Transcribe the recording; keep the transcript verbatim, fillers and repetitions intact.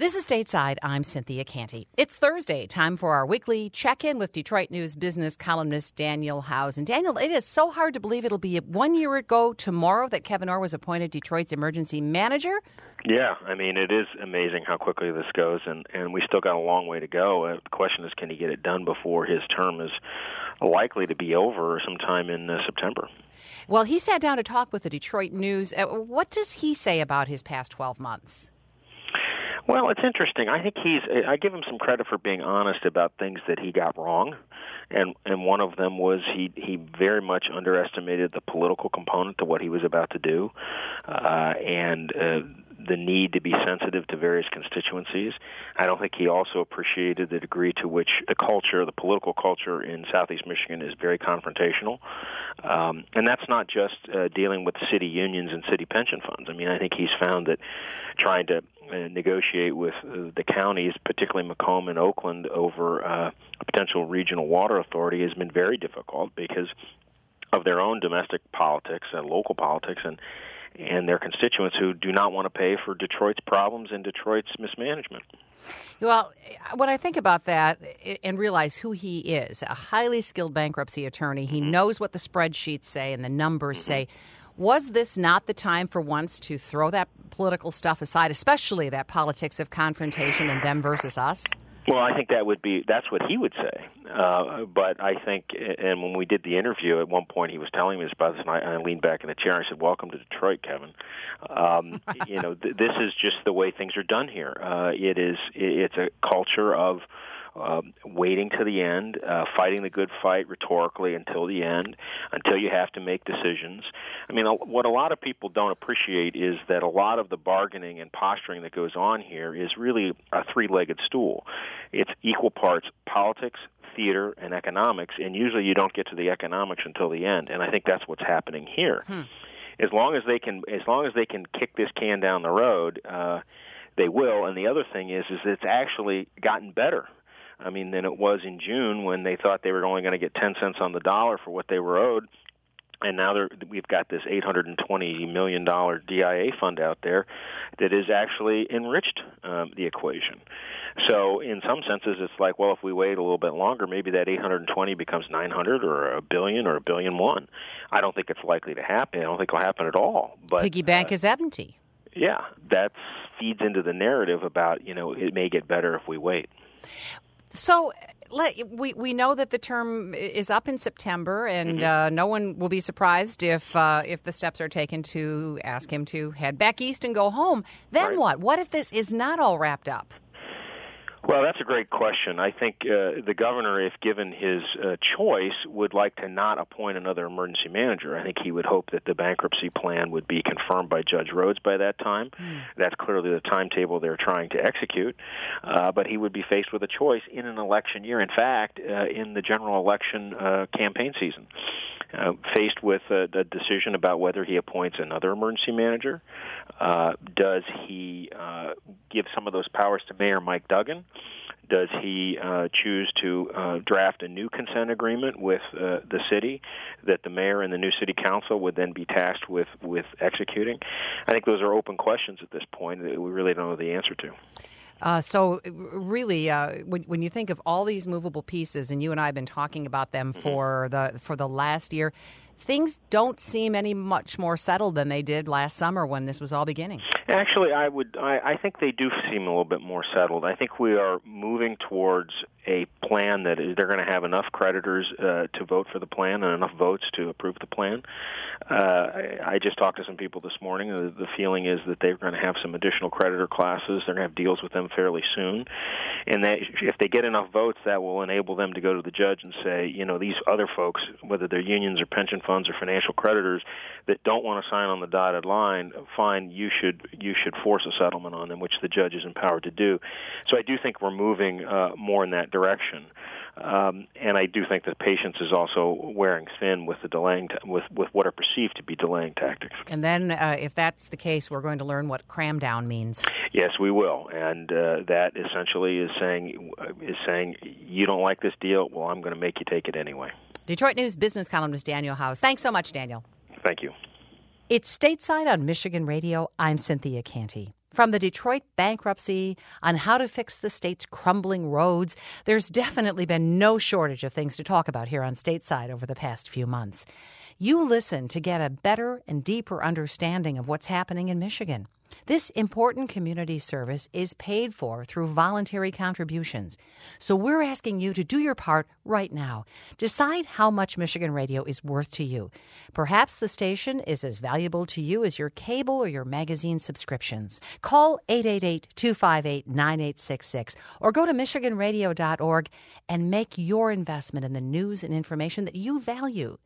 This is Stateside. I'm Cynthia Canty. It's Thursday, time for our weekly check-in with Detroit News business columnist Daniel Howes. And Daniel, it is so hard to believe it'll be one year ago tomorrow that Kevin Orr was appointed Detroit's emergency manager. Yeah, I mean, it is amazing how quickly this goes, and, and we still got a long way to go. Uh, the question is, can he get it done before his term is likely to be over sometime in uh, September? Well, he sat down to talk with the Detroit News. Uh, what does he say about his past twelve months? Well, it's interesting. I think he's. I give him some credit for being honest about things that he got wrong, and and one of them was he he very much underestimated the political component to what he was about to do, uh, and uh, the need to be sensitive to various constituencies. I don't think he also appreciated the degree to which the culture, the political culture in Southeast Michigan is very confrontational. Um, and that's not just uh, dealing with city unions and city pension funds. I mean, I think he's found that trying to uh, negotiate with uh, the counties, particularly Macomb and Oakland, over uh, a potential regional water authority has been very difficult because of their own domestic politics and local politics and and their constituents who do not want to pay for Detroit's problems and Detroit's mismanagement. Well, when I think about that and realize who he is, a highly skilled bankruptcy attorney, he mm-hmm. knows what the spreadsheets say and the numbers mm-hmm. say. Was this not the time for once to throw that political stuff aside, especially that politics of confrontation and them versus us? Well, I think that would be, that's what he would say. Uh, but I think, and when we did the interview, at one point he was telling me this about this, and I, I leaned back in the chair and I said, "Welcome to Detroit, Kevin." Um, you know, th- this is just the way things are done here. Uh, it is, it's a culture of Uh, waiting to the end, uh, fighting the good fight rhetorically until the end, until you have to make decisions. I mean, what a lot of people don't appreciate is that a lot of the bargaining and posturing that goes on here is really a three-legged stool. It's equal parts politics, theater, and economics, and usually you don't get to the economics until the end, and I think that's what's happening here. Hmm. As long as they can, as long as they can kick this can down the road, uh, they will. And the other thing is, is it's actually gotten better. I mean, than it was in June when they thought they were only going to get ten cents on the dollar for what they were owed. And now they're, we've got this eight hundred twenty million dollars D I A fund out there that has actually enriched um, the equation. So in some senses, it's like, well, if we wait a little bit longer, maybe that eight hundred twenty becomes nine hundred or a billion or a billion one. I don't think it's likely to happen. I don't think it'll happen at all. But piggy bank uh, is empty. Yeah, that feeds into the narrative about, you know, it may get better if we wait. So let, we we know that the term is up in September, and mm-hmm. uh, no one will be surprised if uh, if the steps are taken to ask him to head back east and go home. Then right. what? What if this is not all wrapped up? Well, that's a great question. I think uh, the governor, if given his uh, choice, would like to not appoint another emergency manager. I think he would hope that the bankruptcy plan would be confirmed by Judge Rhodes by that time. Mm. That's clearly the timetable they're trying to execute. Uh, but he would be faced with a choice in an election year. In fact, uh, in the general election uh, campaign season, uh, faced with a, a decision about whether he appoints another emergency manager. Uh, does he uh, give some of those powers to Mayor Mike Duggan? Does he uh, choose to uh, draft a new consent agreement with uh, the city that the mayor and the new city council would then be tasked with, with executing? I think those are open questions at this point that we really don't know the answer to. Uh, so really, uh, when, when you think of all these movable pieces, and you and I have been talking about them mm-hmm. for the for the last year, things don't seem any much more settled than they did last summer when this was all beginning. Actually, I would. I, I think they do seem a little bit more settled. I think we are moving towards a plan that is, they're going to have enough creditors uh, to vote for the plan and enough votes to approve the plan. Uh, I, I just talked to some people this morning. The, the feeling is that they're going to have some additional creditor classes. They're going to have deals with them fairly soon. And that if they get enough votes, that will enable them to go to the judge and say, you know, these other folks, whether they're unions or pension funds or financial creditors that don't want to sign on the dotted line, fine, you should you should force a settlement on them, which the judge is empowered to do. So I do think we're moving uh, more in that direction. Um, and I do think that patience is also wearing thin with the delaying t- with with what are perceived to be delaying tactics. And then, uh, if that's the case, we're going to learn what cram down means. Yes, we will, and uh, that essentially is saying is saying you don't like this deal. Well, I'm going to make you take it anyway. Detroit News business columnist Daniel Howes. Thanks so much, Daniel. Thank you. It's Stateside on Michigan Radio. I'm Cynthia Canty. From the Detroit bankruptcy on how to fix the state's crumbling roads, there's definitely been no shortage of things to talk about here on Stateside over the past few months. You listen to get a better and deeper understanding of what's happening in Michigan. This important community service is paid for through voluntary contributions. So we're asking you to do your part right now. Decide how much Michigan Radio is worth to you. Perhaps the station is as valuable to you as your cable or your magazine subscriptions. Call eight eight eight, two five eight, nine eight six six or go to michigan radio dot org and make your investment in the news and information that you value.